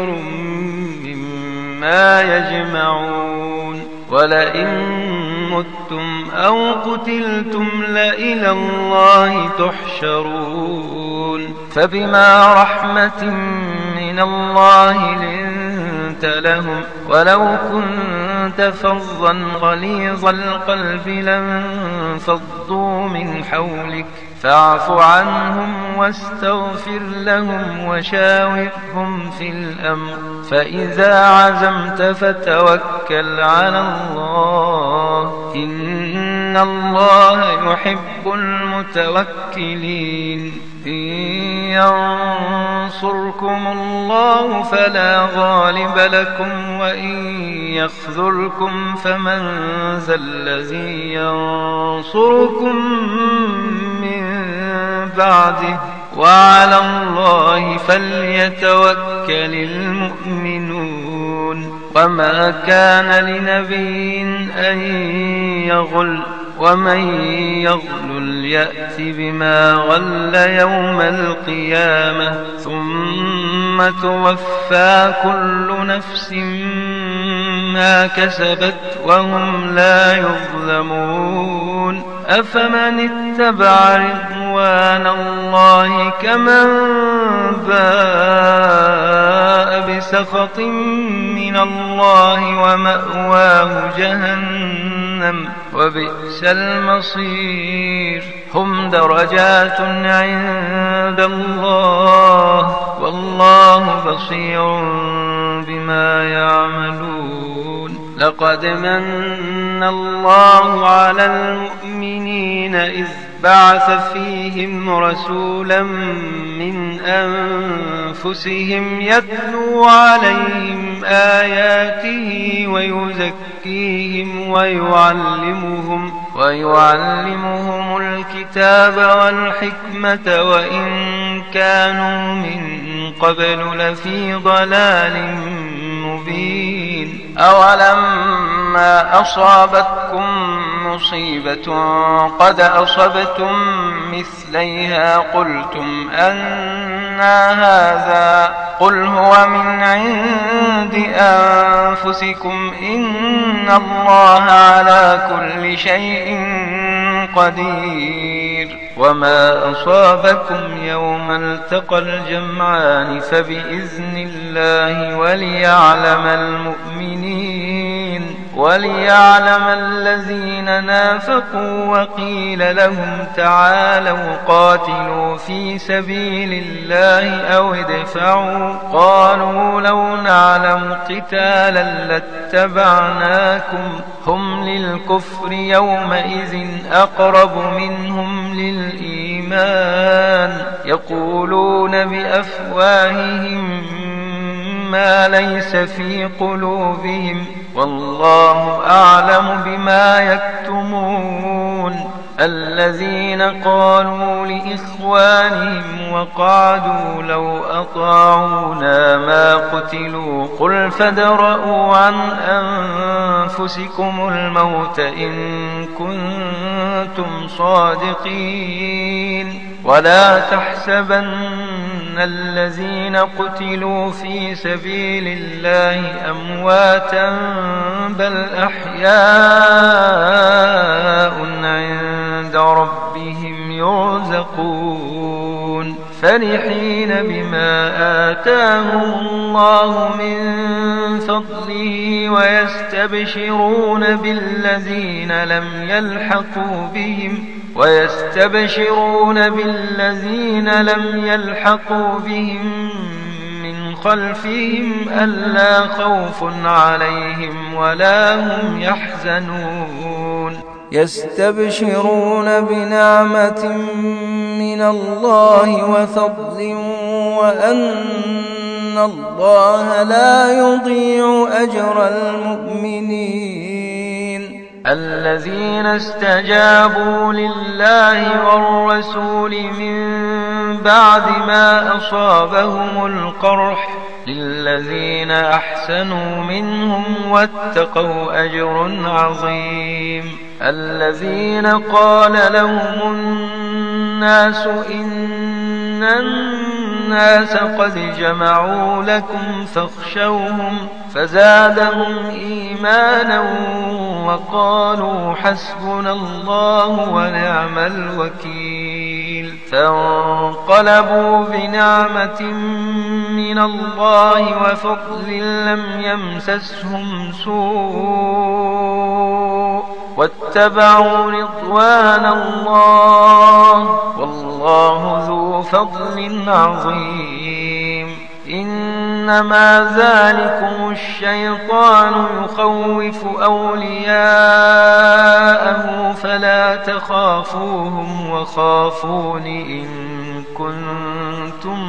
مما يجمعون ولئن متم أو قتلتم لإلى الله تحشرون فبما رحمة من الله لنت لهم ولو كنت فظا غليظ القلب لانفضوا من حولك فاعف عنهم واستغفر لهم وشاورهم في الأمر فإذا عزمت فتوكل على الله إن الله يحب المتوكلين إن ينصركم الله فلا غالب لكم وإن يخذلكم فمن ذا الذي ينصركم من بعده وعلى الله فليتوكل المؤمنون وما كان لنبي أن يغل ومن يغل يأت بما غل يوم القيامة ثم توفى كل نفس ما كسبت وهم لا يظلمون أفمن اتبع رضوان الله كمن باء بسخط من الله ومأواه جهنم وبئس المصير هم درجات عند الله والله بصير بما يعملون لقد من الله على المؤمنين إذ بعث فيهم رسولا من أنفسهم يتلو عليهم آياته ويزكيهم ويعلمهم ويعلمهم الكتاب والحكمة وإن كانوا من قبل لفي ضلال مبين. أولما أصابتكم مصيبة قد أصبتم مثليها قلتم أنى هذا قل هو من عند أنفسكم إن الله على كل شيء قدير. وما أصابكم يوم التقى الجمعان فبإذن الله وليعلم المؤمنين وليعلم الذين نافقوا وقيل لهم تعالوا قاتلوا في سبيل الله أو ادفعوا قالوا لو نعلم قتالا لاتبعناكم هم للكفر يومئذ أقرب منهم للإيمان يقولون بأفواههم ما ليس في قلوبهم والله أعلم بما يكتمون. الذين قالوا لإخوانهم وقعدوا لو أطاعونا ما قتلوا قل فادرءوا عن أنفسكم الموت إن كنتم صادقين. ولا تحسبن الذين قتلوا في سبيل الله أمواتا بل أحياء عند ربهم يرزقون فرحين بما آتاهم الله من فضله ويستبشرون بالذين لم يلحقوا بهم ويستبشرون بالذين لم يلحقوا بهم من خلفهم ألا خوف عليهم ولا هم يحزنون. يستبشرون بنعمة من الله وفضل وأن الله لا يضيع أجر المؤمنين. الذين استجابوا لله والرسول من بعد ما أصابهم القرح للذين أحسنوا منهم واتقوا أجر عظيم. الذين قال لهم الناس إن الناس قد جمعوا لكم فاخشوهم فزادهم إيمانا وقالوا حسبنا الله ونعم الوكيل. فانقلبوا بنعمة من الله وفضل لم يمسسهم سوء واتبعوا رضوان الله والله ذو فضل عظيم. إنما ذلكم الشيطان يخوف أولياءه فلا تخافوهم وخافون إن كنتم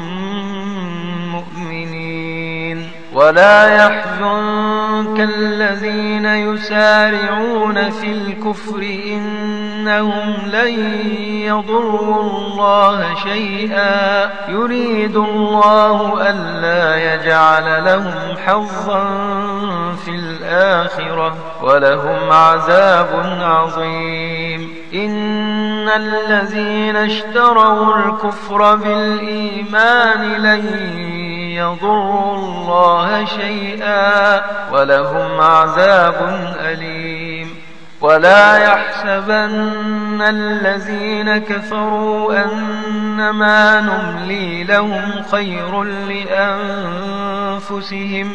مؤمنين. ولا يحزنك الذين يسارعون في الكفر إنهم لن يضروا الله شيئا يريد الله ألا يجعل لهم حظا في الآخرة ولهم عذاب عظيم. إن الذين اشتروا الكفر بالإيمان لن يضروا الله شيئا ولهم عذاب أليم. ولا يحسبن الذين كفروا أنما نملي لهم خير لأنفسهم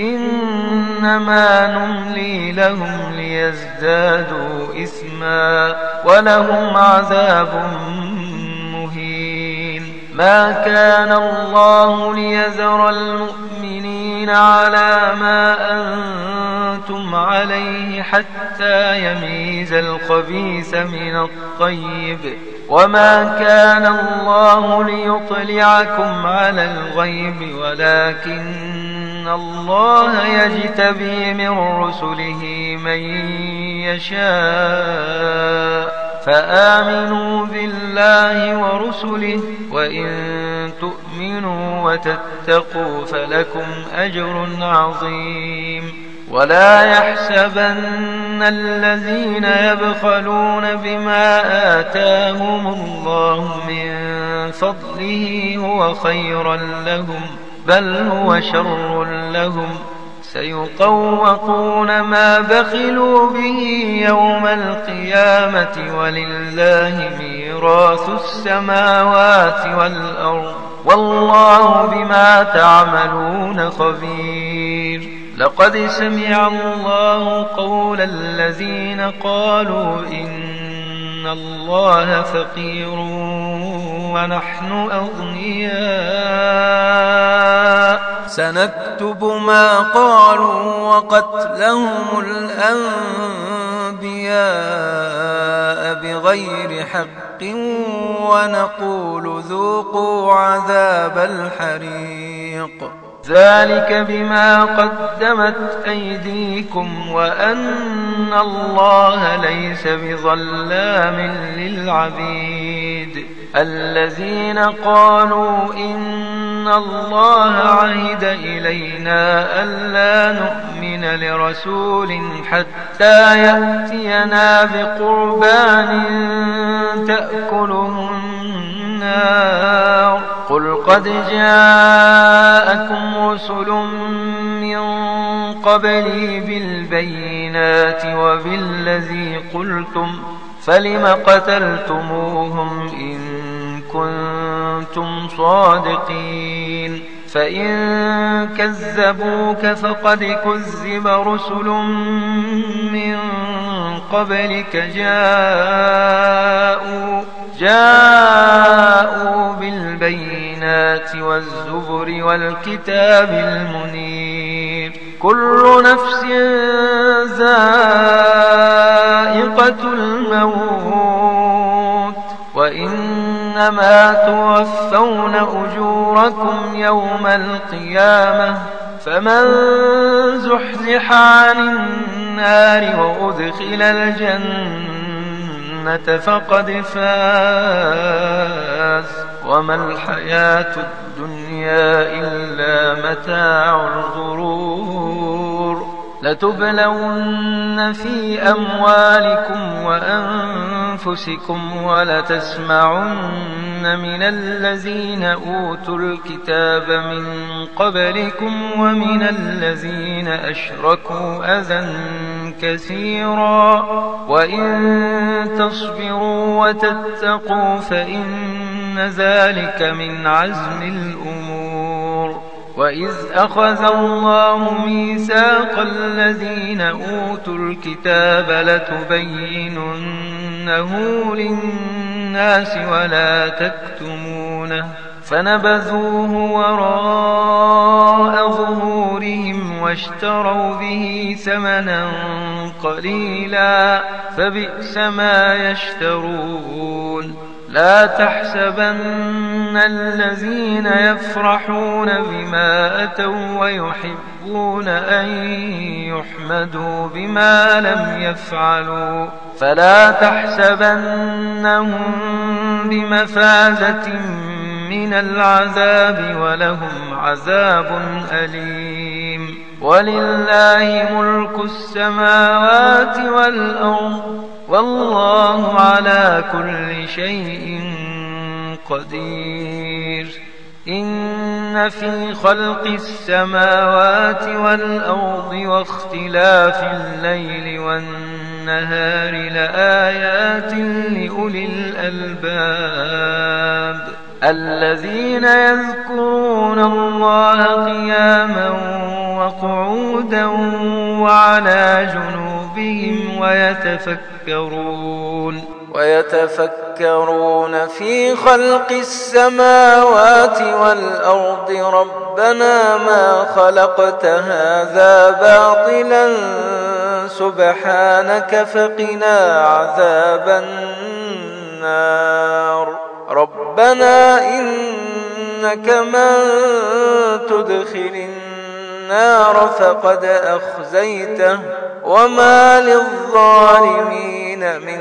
إنما نملي لهم ليزدادوا إثما ولهم عذاب مهين. ما كان الله ليذر المؤمنين على ما أنتم عليه حتى يميز الخبيث من الطيب وما كان الله ليطلعكم على الغيب ولكن الله يجتبي من رسله من يشاء فآمنوا بالله ورسله وإن تؤمنوا وتتقوا فلكم أجر عظيم. ولا يحسبن الذين يبخلون بما آتاهم الله من فضله هو خيرا لهم بل هو شر لهم سيطوقون ما بخلوا به يوم القيامة ولله ميراث السماوات والأرض والله بما تعملون خبير. لقد سمع الله قول الذين قالوا إن الله فقير ونحن أغنياء سنكتب ما قالوا وقتلهم الأنبياء بغير حق ونقول ذوقوا عذاب الحريق ذلك بما قدمت أيديكم وأن الله ليس بظلام للعبيد. الذين قالوا إن الله عهد إلينا ألا نؤمن لرسول حتى يأتينا بقربان تأكله النار قل قد جاءكم رسل من قبلي بالبينات وبالذي قلتم فلم قتلتموهم إن كنتم صادقين. فإن كذبوك فقد كذب رسل من قبلك جاءوا جاءوا بالبينات والزبر والكتاب المنير كل نفس ذائقة الموت وإنما توفون أجوركم يوم القيامة فمن زحزح عن النار وأدخل الجنة فقد فاز وما الحياة الدنيا إلا متاع الغرور. لتبلون في أموالكم وأنفسكم ولتسمعن من الذين أوتوا الكتاب من قبلكم ومن الذين أشركوا أذى كثيرا وإن تصبروا وتتقوا فإن ذلك من عزم الأمور. وإذ أخذ الله ميثاق الذين أوتوا الكتاب لتبيننه للناس ولا تكتمونه فنبذوه وراء ظهورهم واشتروا به ثمنا قليلا فبئس ما يشترون. لا تحسبن الذين يفرحون بما أتوا ويحبون أن يحمدوا بما لم يفعلوا فلا تحسبنهم بمفازة من العذاب ولهم عذاب أليم. ولله ملك السماوات والأرض والله على كل شيء قدير. إن في خلق السماوات والأرض واختلاف الليل والنهار لآيات لأولي الألباب الذين يذكرون الله قياما وقعودا وعلى جنوبهم ويتفكرون ويتفكرون في خلق السماوات والأرض ربنا ما خلقت هذا باطلا سبحانك فقنا عذاب النار. ربنا إنك من تدخل النار فقد أخزيته وما للظالمين من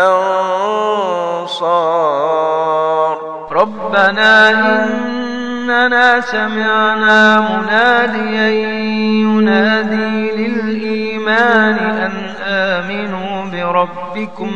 أنصار ربنا إننا سمعنا مناديا ينادي للإيمان أن آمنوا بربكم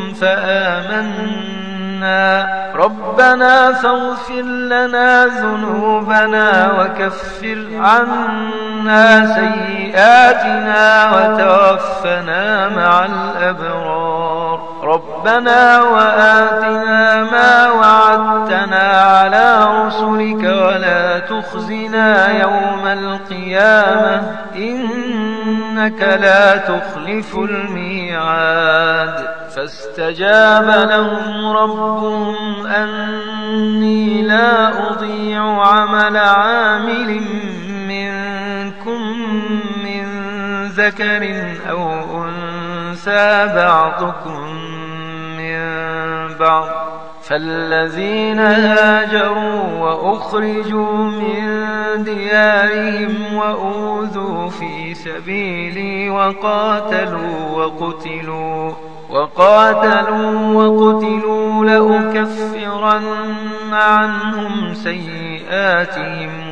فآمنا ربنا فاغفر لنا ذنوبنا وكفر عنا سيئاتنا وتوفنا مع الأبرار ربنا وآتنا ما وعدتنا على رسلك ولا تخزنا يوم القيامة إنك لا تخلف الميعاد فاستجاب لهم ربهم أني لا أضيع عمل عامل منكم من ذكر أو أنثى بعضكم من بعض فالذين هاجروا وأخرجوا من ديارهم وأوذوا في سبيلي وقاتلوا وقتلوا وقاتلوا وقتلوا لأكفرن عنهم سيئاتهم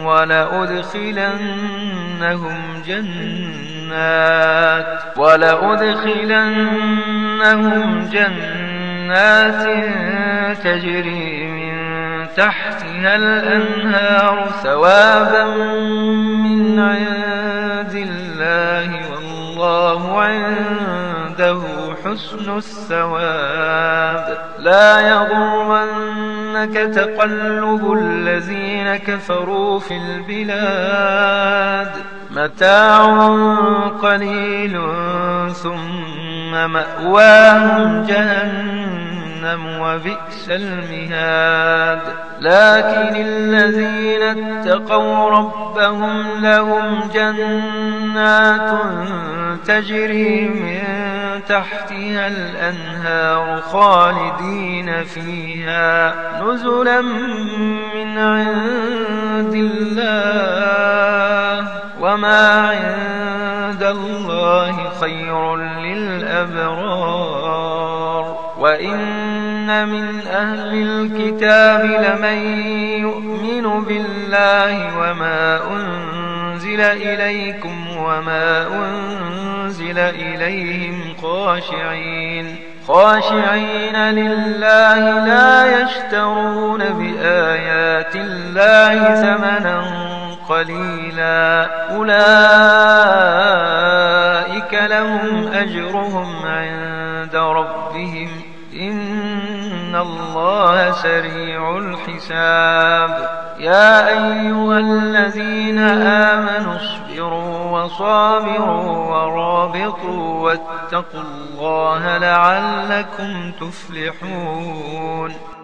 ولأدخلنهم جنات ولأدخلنهم جنات تجري من تحتها الأنهار ثوابا من عند الله والله عنده حسن الثواب لا يغرنك تقلب الذين كفروا في البلاد متاع قليل ثم مأواهم جهنم وبئس المهاد لكن الذين اتقوا ربهم لهم جنات تجري من تحتها الأنهار خالدين فيها نزلا من عند الله وما عند الله خير للأبرار وإن من أهل الكتاب لمن يؤمن بالله وما أنزل إليكم وما أنزل إليهم خاشعين خاشعين لله لا يشترون بآيات الله ثمنا قليلا أولئك لهم أجرهم عند ربهم إن الله سريع الحساب يا أيها الذين آمنوا اصبروا وصابروا ورابطوا واتقوا الله لعلكم تفلحون